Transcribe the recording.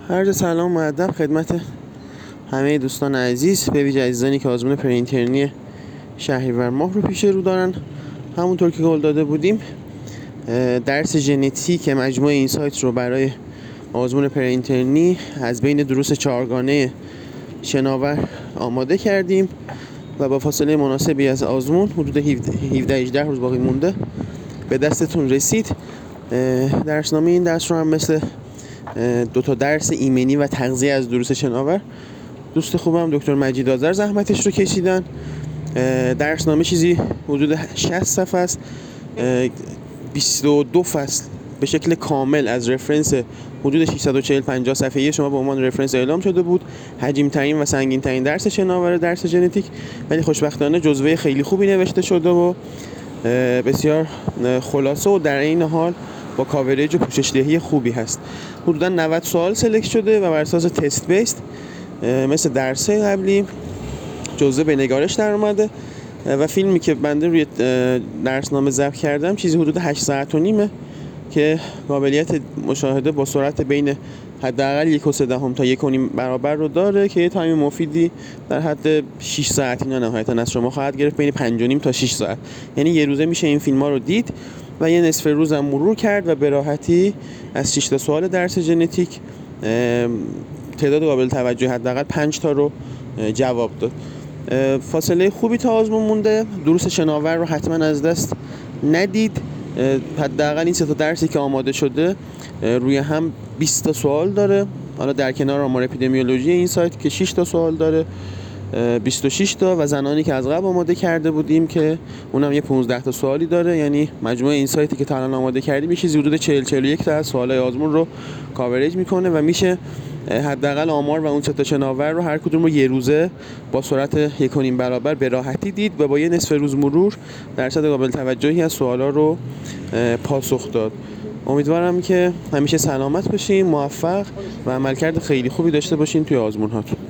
عرض سلام و ادب خدمت همه دوستان عزیز، به ویژه عزیزانی که آزمون پرینترنی شهریور ماه رو پیش رو دارن. همونطور که قول داده بودیم درس ژنتیک مجموعه اینسایت رو برای آزمون پرینترنی از بین دروس چهارگانه شناور آماده کردیم و با فاصله مناسبی از آزمون حدود 17-18 روز باقی مونده به دستتون رسید. درسنامه این درس رو هم مثل 2 درس ایمنی و تغذیه از دروس شناور دوست خوبم دکتر مجید آذر زحمتش رو کشیدن. درسنامه چیزی حدود 60 صفحه است، 22 فصل به شکل کامل از رفرنس حدود 640-50 صفحه‌ای شما به عنوان رفرنس اعلام شده بود. حجیم ترین و سنگین ترین درس شناور، درس ژنتیک، ولی خوشبختانه جزوه خیلی خوبی نوشته شده و بسیار خلاصه و در این حال با کاورج و پوشش دهی خوبی هست. حدوداً 90 سوال سلکت شده و بر اساس تست بیست مثل درس‌های قبلی جزوه به نگارش در اومده و فیلمی که بنده روی درسنامه ضبط کردم چیزی حدود 8 ساعت و نیمه که قابلیت مشاهده با سرعت بین حداقل 1.3 تا 1.5 برابر رو داره که یه تایم مفیدی در حد 6 ساعت اینا نهایتاً از شما خواهد گرفت، بین 5.5 تا 6 ساعت. یعنی یه روزه میشه این فیلم‌ها رو دید و یه نصف روز هم مرور کرد و به راحتی از 6 تا سوال درس ژنتیک تعداد قابل توجه حداقل 5 تا رو جواب داد. فاصله خوبی تا آزمون مونده. دروس شناور رو حتما از دست ندید. حداقل این 3 تا درسی که آماده شده روی هم 20 تا سوال داره. حالا در کنار آمار اپیدمیولوژی این سایت که 6 تا سوال داره، 26 تا و زنانی که از قبل آماده کرده بودیم که اونم یه 15 تا سوالی داره. یعنی مجموعه این سایتی که تا الان آماده کردیم یه چیزی حدود 40-41 تا از سوالای آزمون رو کاورج میکنه و میشه حداقل آمار و اون 3 تا شناور رو هر کدوم رو یه روزه با سرعت 1.5 برابر به راحتی دید و با یه نصف روز مرور درصد قابل توجهی از سوالا رو پاسخ داد. امیدوارم که همیشه سلامت باشین، موفق و عملکرد خیلی خوبی داشته باشین توی آزمون هاتون.